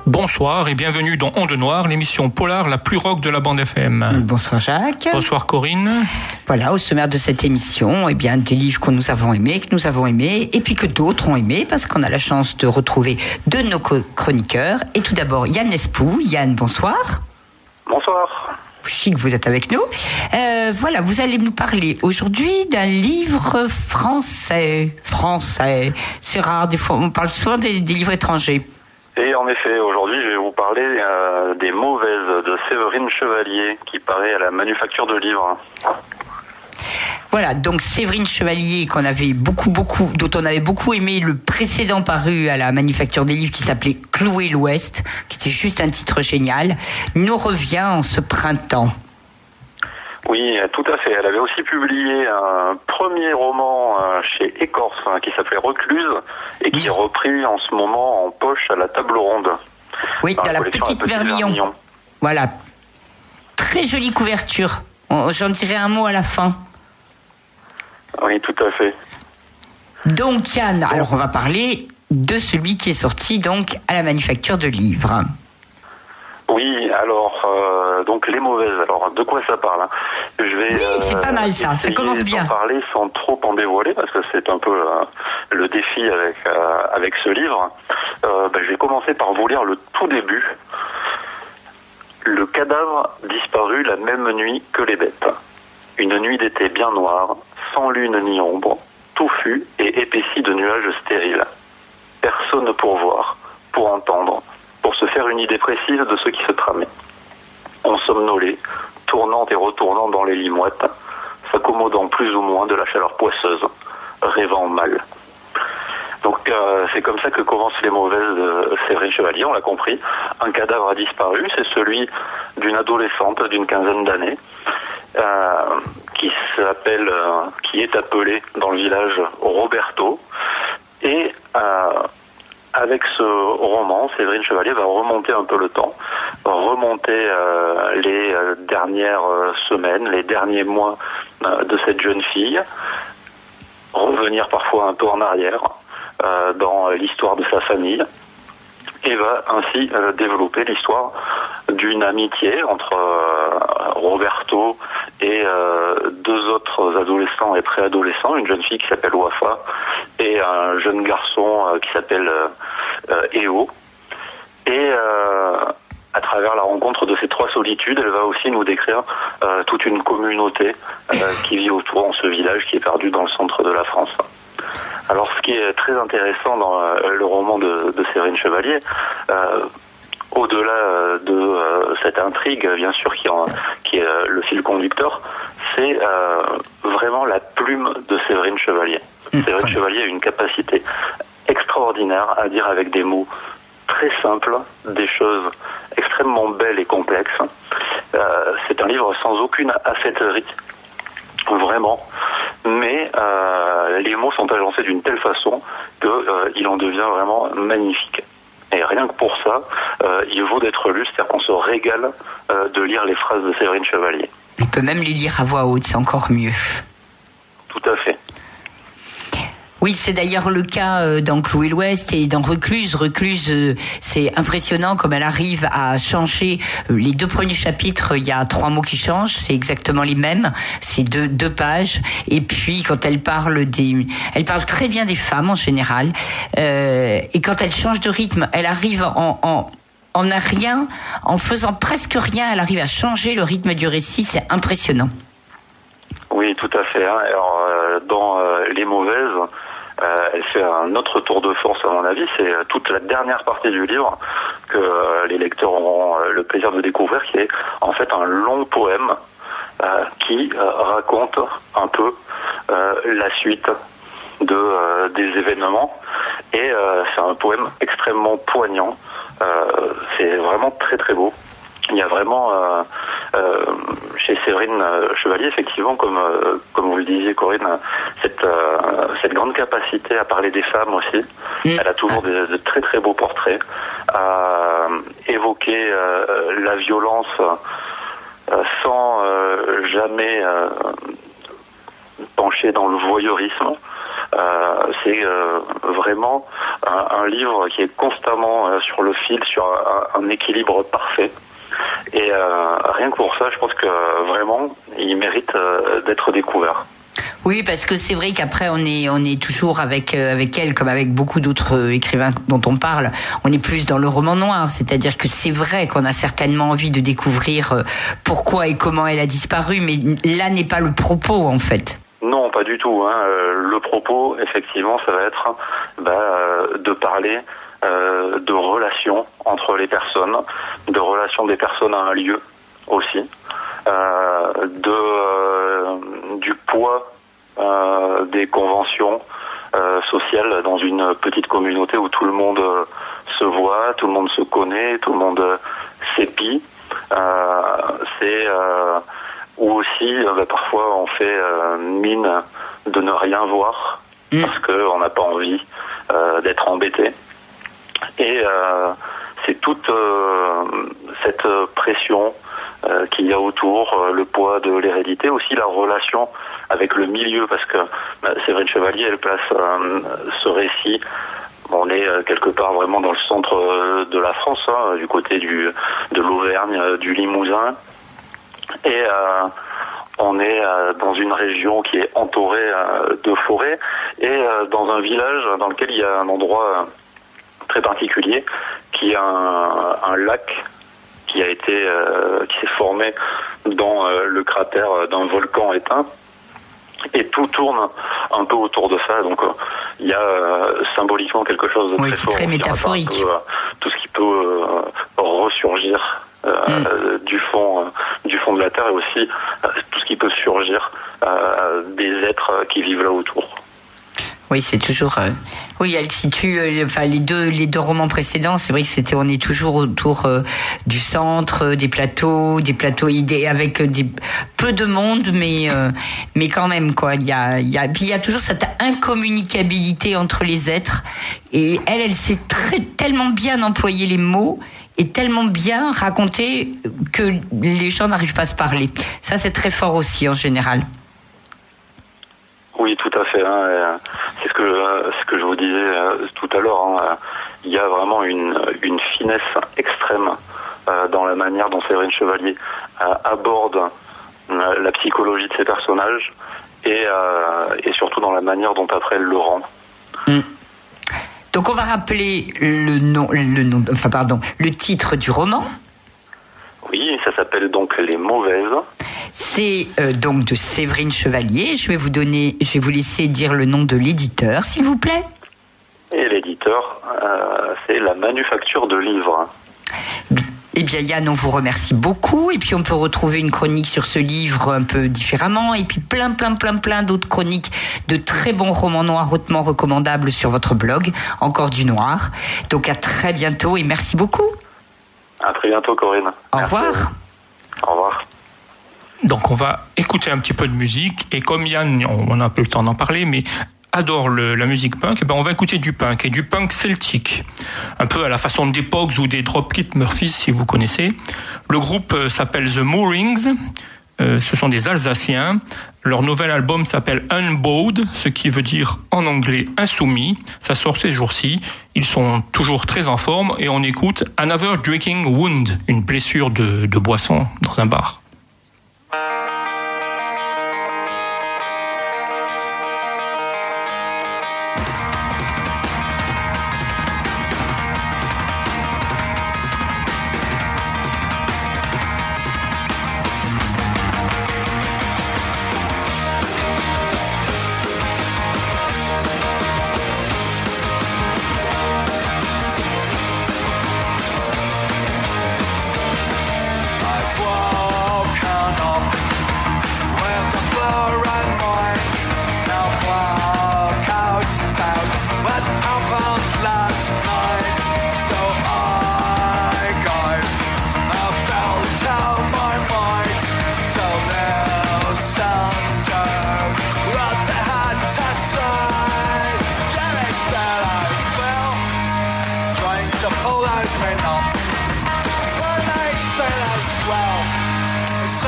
Bonsoir et bienvenue dans Onde Noire, l'émission polar la plus rock de la bande FM. Bonsoir Jacques. Bonsoir Corinne. Voilà, au sommaire de cette émission, des livres que nous avons aimés, et puis que d'autres ont aimés, parce qu'on a la chance de retrouver deux de nos chroniqueurs. Et tout d'abord, Yann Espou. Yann, bonsoir. Bonsoir. Chic, vous êtes avec nous. Voilà, vous allez nous parler aujourd'hui d'un livre français. C'est rare, des fois, on parle souvent des livres étrangers. Et en effet, aujourd'hui, je vais vous parler des Mauvaises de Séverine Chevalier, qui paraît à la Manufacture de Livres. Voilà, donc Séverine Chevalier, dont on avait beaucoup aimé le précédent paru à la Manufacture des Livres, qui s'appelait Clouer l'Ouest, qui était juste un titre génial, nous revient en ce printemps. Oui, tout à fait. Elle avait aussi publié un premier roman chez Écorce qui s'appelait Recluse et qui est repris en ce moment en poche à la Table Ronde. Oui, dans la petite Vermillon. Voilà. Très jolie couverture. J'en dirai un mot à la fin. Oui, tout à fait. Donc, Yann, alors on va parler de celui qui est sorti donc à la Manufacture de Livres. Oui, alors, donc Les Mauvaises, alors de quoi ça parle Je vais, oui, c'est pas mal ça commence bien. En parler sans trop en dévoiler, parce que c'est un peu le défi avec ce livre. Je vais commencer par vous lire le tout début. Le cadavre disparut la même nuit que les bêtes. Une nuit d'été bien noire, sans lune ni ombre, touffue et épaissie de nuages stériles. Personne pour voir, pour entendre, pour se faire une idée précise de ce qui se tramait. On somnolait, tournant et retournant dans les lits mouettes, s'accommodant plus ou moins de la chaleur poisseuse, rêvant mal. Donc c'est comme ça que commencent Les Mauvaises de Séverine Chevalier, on l'a compris. Un cadavre a disparu, c'est celui d'une adolescente d'une quinzaine d'années, qui est appelée dans le village Roberto. Et avec ce roman, Séverine Chevalier va remonter un peu le temps, remonter les dernières semaines, les derniers mois de cette jeune fille, revenir parfois un peu en arrière dans l'histoire de sa famille, et va ainsi développer l'histoire d'une amitié entre Roberto et deux autres adolescents et préadolescents, une jeune fille qui s'appelle Wafa et un jeune garçon qui s'appelle Eo. Et à travers la rencontre de ces trois solitudes, elle va aussi nous décrire toute une communauté qui vit autour en ce village qui est perdu dans le centre de la France. Alors ce qui est très intéressant dans le roman de Séverine Chevalier, au-delà de cette intrigue, bien sûr, qui est le fil conducteur, c'est vraiment la plume de Séverine Chevalier. Séverine Chevalier a une capacité extraordinaire à dire avec des mots très simples des choses extrêmement belles et complexes. C'est un livre sans aucune affaîterie, vraiment, mais les mots sont agencés d'une telle façon qu'il en devient vraiment magnifique. Et rien que pour ça, il vaut d'être lu, c'est-à-dire qu'on se régale de lire les phrases de Séverine Chevalier. On peut même les lire à voix haute, c'est encore mieux. Tout à fait. Oui, c'est d'ailleurs le cas dans Clouer l'Ouest et dans Recluse. Recluse, c'est impressionnant comme elle arrive à changer. Les deux premiers chapitres, il y a 3 mots qui changent, c'est exactement les mêmes. C'est deux pages. Et puis, quand elle parle elle parle très bien des femmes en général. Et quand elle change de rythme, elle arrive en rien, en faisant presque rien, elle arrive à changer le rythme du récit. C'est impressionnant. Oui, tout à fait. Alors, dans Les Mauvaises, elle fait un autre tour de force, à mon avis. C'est toute la dernière partie du livre que les lecteurs auront le plaisir de découvrir, qui est en fait un long poème qui raconte un peu la suite des événements. Et c'est un poème extrêmement poignant. C'est vraiment très très beau. Il y a vraiment chez Séverine Chevalier, effectivement, comme vous le disiez, Corinne, cette grande capacité à parler des femmes aussi. Elle a toujours de très très beaux portraits, à évoquer la violence sans jamais pencher dans le voyeurisme. C'est vraiment un livre qui est constamment sur le fil, sur un équilibre parfait. Et rien que pour ça, je pense que vraiment, il mérite d'être découvert. Oui, parce que c'est vrai qu'après on est toujours avec elle, comme avec beaucoup d'autres écrivains dont on parle, on est plus dans le roman noir, c'est-à-dire que c'est vrai qu'on a certainement envie de découvrir pourquoi et comment elle a disparu, mais là n'est pas le propos en fait. Non, pas du tout. Le propos, effectivement, ça va être de parler de relations entre les personnes, de relations des personnes à un lieu aussi, du poids des conventions sociales dans une petite communauté où tout le monde se voit, tout le monde se connaît, tout le monde s'épie. Ou aussi, parfois, on fait mine de ne rien voir parce qu'on n'a pas envie d'être embêté. Et c'est toute cette pression qu'il y a autour, le poids de l'hérédité, aussi la relation avec le milieu, parce que Séverine Chevalier, elle place ce récit. On est quelque part vraiment dans le centre de la France, du côté de l'Auvergne, du Limousin. Et on est dans une région qui est entourée de forêts et dans un village dans lequel il y a un endroit très particulier qui a un lac qui s'est formé dans le cratère d'un volcan éteint. Et tout tourne un peu autour de ça, donc il y a symboliquement quelque chose de très fort. Oui, c'est très métaphorique. Tout ce qui peut ressurgir du fond de la terre, et aussi tout ce qui peut surgir des êtres qui vivent là autour. Oui, c'est toujours. Oui, elle situe. Les deux romans précédents, c'est vrai que on est toujours autour du centre, des plateaux avec peu de monde, mais quand même quoi. Il y a toujours cette incommunicabilité entre les êtres, et elle sait tellement bien employer les mots et tellement bien raconter que les gens n'arrivent pas à se parler. Ça, c'est très fort aussi en général. Oui, tout à fait. C'est ce que je vous disais tout à l'heure. Il y a vraiment une finesse extrême dans la manière dont Séverine Chevalier aborde la psychologie de ses personnages et après elle le rend. Donc on va rappeler le titre du roman. Oui, ça s'appelle donc Les Mauvaises. C'est donc de Séverine Chevalier. Je vais vous laisser dire le nom de l'éditeur, s'il vous plaît. Et l'éditeur, c'est La Manufacture de Livres. Eh bien Yann, on vous remercie beaucoup, et puis on peut retrouver une chronique sur ce livre un peu différemment, et puis plein d'autres chroniques de très bons romans noirs hautement recommandables sur votre blog, Encore du Noir. Donc à très bientôt et merci beaucoup. À très bientôt Corinne. Au revoir. Au revoir. Donc on va écouter un petit peu de musique, et comme Yann, on n'a pas eu le temps d'en parler, mais adore la musique punk, on va écouter du punk, et du punk celtique, un peu à la façon des Pogues ou des Dropkick Murphys si vous connaissez. Le groupe s'appelle The Moorings, ce sont des Alsaciens. Leur nouvel album s'appelle Unbowed, ce qui veut dire en anglais insoumis. Ça sort ces jours-ci, ils sont toujours très en forme, et on écoute Another Drinking Wound, une blessure de boisson dans un bar.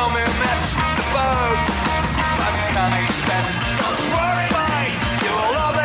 Don't worry, mate, you will love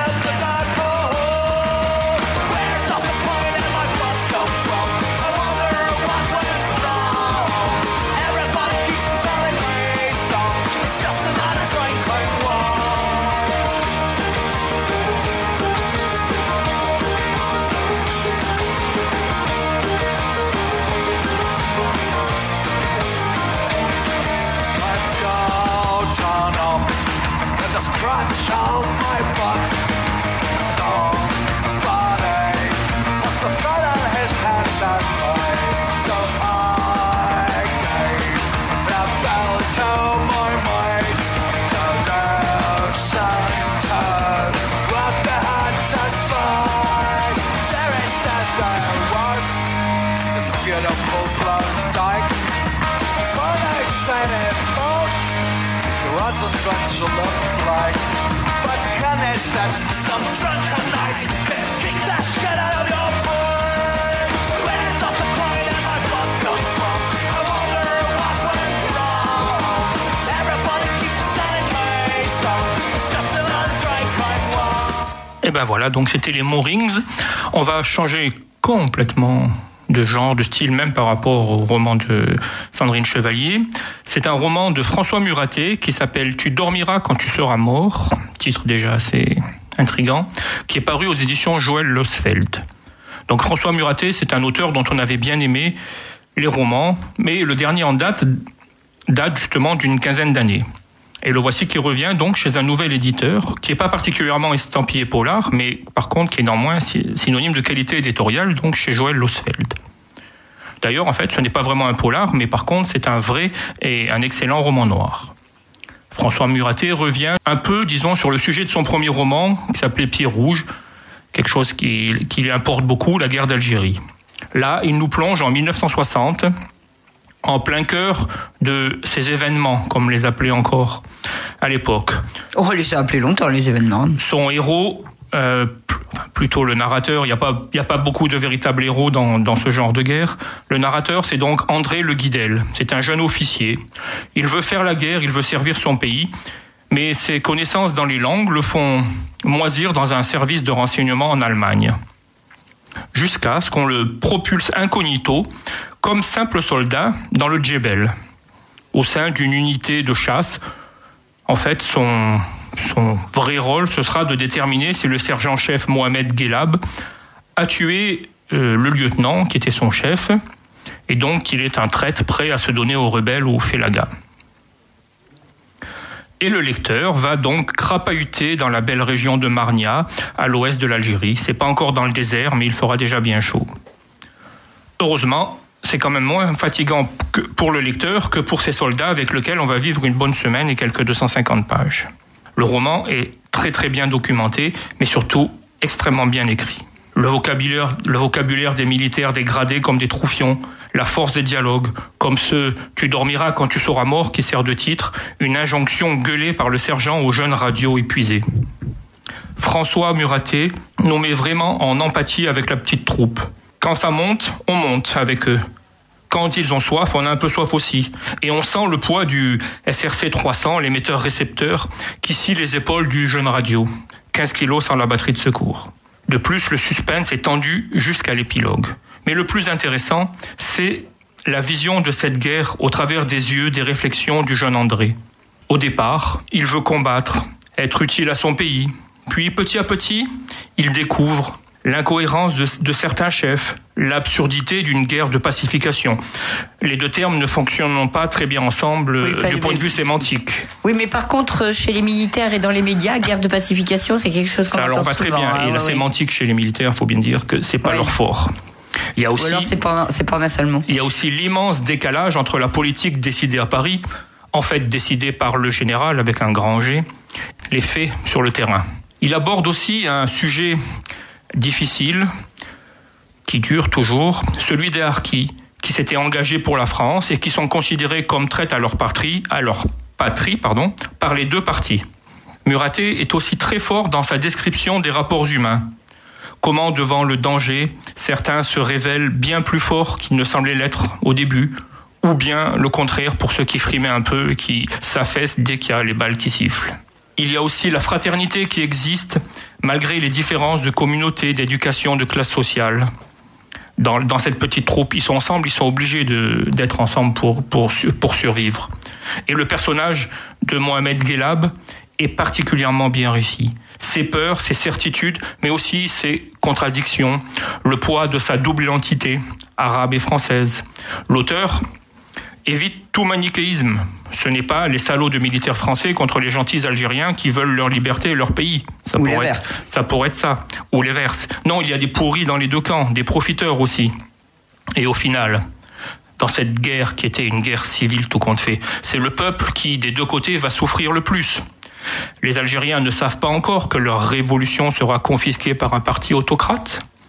with a full-blown dyke. But I said it both. She wasn't what she looked like. But Connie said, some drunken night, kick that shit out of your brain. Where's off the point and my blood come from? I wonder what went wrong. Everybody keeps telling me so. It's just another drink I want. Et ben voilà, donc c'était les Moorings. On va changer complètement de genre, de style, même par rapport au roman de Sandrine Chevalier. C'est un roman de François Muraté qui s'appelle « Tu dormiras quand tu seras mort », titre déjà assez intriguant, qui est paru aux éditions Joël Losfeld. Donc François Muraté, c'est un auteur dont on avait bien aimé les romans, mais le dernier en date justement d'une quinzaine d'années. Et le voici qui revient donc chez un nouvel éditeur, qui n'est pas particulièrement estampillé polar, mais par contre qui est néanmoins synonyme de qualité éditoriale, donc chez Joël Losfeld. D'ailleurs, en fait, ce n'est pas vraiment un polar, mais par contre, c'est un vrai et un excellent roman noir. François Muraté revient un peu, disons, sur le sujet de son premier roman, qui s'appelait Pied rouge, quelque chose qui lui importe beaucoup, la guerre d'Algérie. Là, il nous plonge en 1960, en plein cœur de ces événements, comme les appelait encore à l'époque. On les a appelés longtemps, les événements. Son héros, plutôt le narrateur, il n'y a pas beaucoup de véritables héros dans ce genre de guerre. Le narrateur, c'est donc André Le Guidel. C'est un jeune officier. Il veut faire la guerre, il veut servir son pays, mais ses connaissances dans les langues le font moisir dans un service de renseignement en Allemagne. Jusqu'à ce qu'on le propulse incognito comme simple soldat dans le Djebel, au sein d'une unité de chasse. En fait, son vrai rôle, ce sera de déterminer si le sergent-chef Mohamed Ghelab a tué le lieutenant qui était son chef, et donc qu'il est un traître prêt à se donner aux rebelles ou aux félagas. Et le lecteur va donc crapahuter dans la belle région de Marnia, à l'ouest de l'Algérie. C'est pas encore dans le désert, mais il fera déjà bien chaud. Heureusement, c'est quand même moins fatigant pour le lecteur que pour ces soldats avec lesquels on va vivre une bonne semaine et quelques 250 pages. Le roman est très très bien documenté, mais surtout extrêmement bien écrit. Le vocabulaire des militaires dégradés comme des troufions, la force des dialogues, comme ce « Tu dormiras quand tu seras mort » qui sert de titre, une injonction gueulée par le sergent aux jeunes radios épuisés. François Muraté nous met vraiment en empathie avec la petite troupe. Quand ça monte, on monte avec eux. Quand ils ont soif, on a un peu soif aussi. Et on sent le poids du SRC 300, l'émetteur-récepteur, qui scie les épaules du jeune radio. 15 kilos sans la batterie de secours. De plus, le suspense est tendu jusqu'à l'épilogue. Mais le plus intéressant, c'est la vision de cette guerre au travers des yeux, des réflexions du jeune André. Au départ, il veut combattre, être utile à son pays. Puis, petit à petit, il découvre l'incohérence de certains chefs, l'absurdité d'une guerre de pacification. Les deux termes ne fonctionnent pas très bien ensemble du point de vue sémantique. Oui, mais par contre, chez les militaires et dans les médias, guerre de pacification, c'est quelque chose qu'on entend souvent. Ça leur va très bien. Et la sémantique chez les militaires, il faut bien dire que c'est pas leur fort. Il y a aussi, ou alors c'est pas un seul mot. Il y a aussi l'immense décalage entre la politique décidée à Paris, en fait décidée par le général avec un grand G, les faits sur le terrain. Il aborde aussi un sujet difficile, qui dure toujours, celui des harkis, qui s'étaient engagés pour la France et qui sont considérés comme traîtres à leur patrie, par les deux parties. Muraté est aussi très fort dans sa description des rapports humains. Comment, devant le danger, certains se révèlent bien plus forts qu'ils ne semblaient l'être au début, ou bien le contraire pour ceux qui frimaient un peu et qui s'affaissent dès qu'il y a les balles qui sifflent. Il y a aussi la fraternité qui existe malgré les différences de communauté, d'éducation, de classe sociale. Dans cette petite troupe, ils sont ensemble, ils sont obligés d'être ensemble pour survivre. Et le personnage de Mohamed Ghelab est particulièrement bien réussi. Ses peurs, ses certitudes, mais aussi ses contradictions, le poids de sa double identité, arabe et française. L'auteur évite tout manichéisme. Ce n'est pas les salauds de militaires français contre les gentils Algériens qui veulent leur liberté et leur pays. Ça pourrait être ça. Ou l'inverse. Non, il y a des pourris dans les deux camps, des profiteurs aussi. Et au final, dans cette guerre qui était une guerre civile tout compte fait, c'est le peuple qui, des deux côtés, va souffrir le plus. Les Algériens ne savent pas encore que leur révolution sera confisquée par un parti autocrate.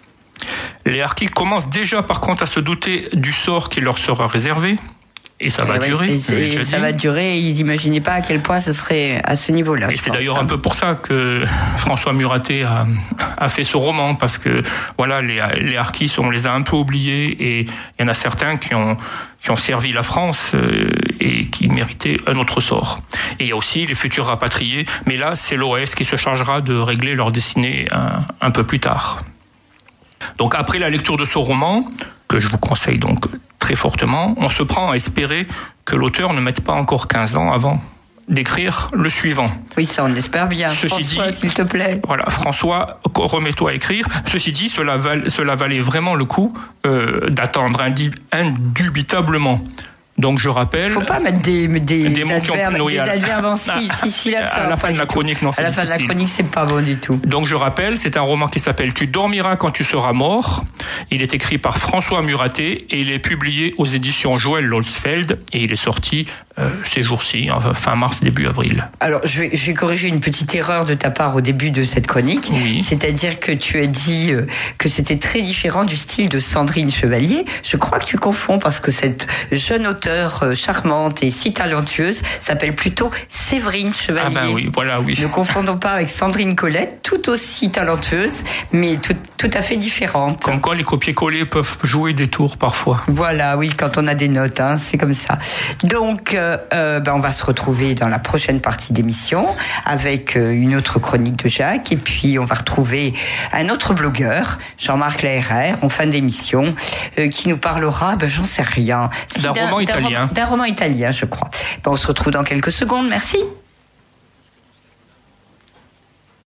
Les harkis commencent déjà par contre à se douter du sort qui leur sera réservé. Et ça va durer. Et ça va durer, et ils n'imaginaient pas à quel point ce serait à ce niveau-là. Et c'est d'ailleurs un peu pour ça que François Muratet a fait ce roman, parce que voilà, les harkis, on les a un peu oubliés, et il y en a certains qui ont servi la France et qui méritaient un autre sort. Et il y a aussi les futurs rapatriés, mais là, c'est l'OS qui se chargera de régler leur destinée un peu plus tard. Donc après la lecture de ce roman, que je vous conseille donc très fortement, on se prend à espérer que l'auteur ne mette pas encore 15 ans avant d'écrire le suivant. Oui, ça on espère bien. Ceci François, dit, s'il te plaît. Voilà, François, remets-toi à écrire. Ceci dit, cela valait vraiment le coup d'attendre indubitablement. Donc je rappelle. Faut pas mettre des adverbes en syllabes. À la fin de la chronique, non, c'est à la fin de la chronique, c'est pas bon du tout. Donc je rappelle, c'est un roman qui s'appelle Tu dormiras quand tu seras mort. Il est écrit par François Muratet et il est publié aux éditions Joël Lolsfeld et il est sorti ces jours-ci, fin mars, début avril. Alors je vais corriger une petite erreur de ta part au début de cette chronique. Oui. C'est-à-dire que tu as dit que c'était très différent du style de Sandrine Chevalier. Je crois que tu confonds, parce que cette jeune auteure charmante et si talentueuse s'appelle plutôt Séverine Chevalier. Ah ben oui, voilà, oui. Ne confondons pas avec Sandrine Colette, tout aussi talentueuse, mais tout à fait différente. Comme quoi les copier-coller peuvent jouer des tours parfois. Voilà, oui, quand on a des notes, c'est comme ça. Donc, on va se retrouver dans la prochaine partie d'émission avec une autre chronique de Jacques, et puis on va retrouver un autre blogueur, Jean-Marc Laherrère, en fin d'émission, qui nous parlera, j'en sais rien. D'un roman italien. D'un roman italien, je crois. On se retrouve dans quelques secondes. Merci.